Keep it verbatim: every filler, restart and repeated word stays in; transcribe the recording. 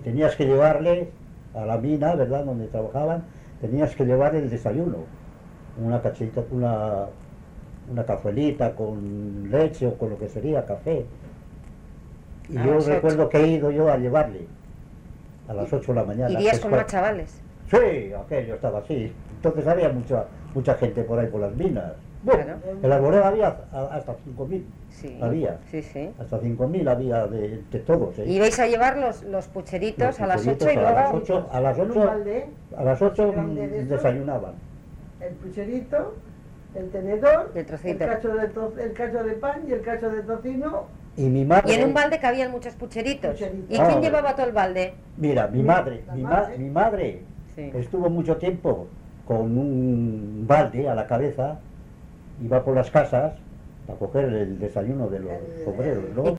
tenías que llevarle a la mina, ¿verdad?, donde trabajaban, tenías que llevarle el desayuno, una cachita, una, una cazuelita con leche o con lo que sería café. Y A yo las recuerdo ocho. que he ido yo a llevarle a las ocho de la mañana. ¿Irías que es con cua- más chavales? Sí, aquello estaba así. Entonces había mucha mucha gente por ahí por las minas. Bueno, Claro. en la Arboleda había a- hasta cinco mil. Sí. Había. Sí, sí. Hasta cinco mil había de, de todos. ¿eh? Ibais a llevar los, los pucheritos Los a las pucheritos ocho y a las luego... ocho, a las En un ocho, balde, a las ocho grande de mm, esos. desayunaban. el pucherito, el tenedor, El el trocito. cacho, de to- el cacho de pan y el cacho de tocino. Y mi madre... Y en un balde cabían muchos pucheritos. Pucheritos. ¿Y quién Ah, llevaba todo el balde? Mira, mi Mi- madre, la mi, ma- madre. mi madre Sí. estuvo mucho tiempo con un balde a la cabeza, iba por las casas a coger el desayuno de los El- obreros, el- ¿no?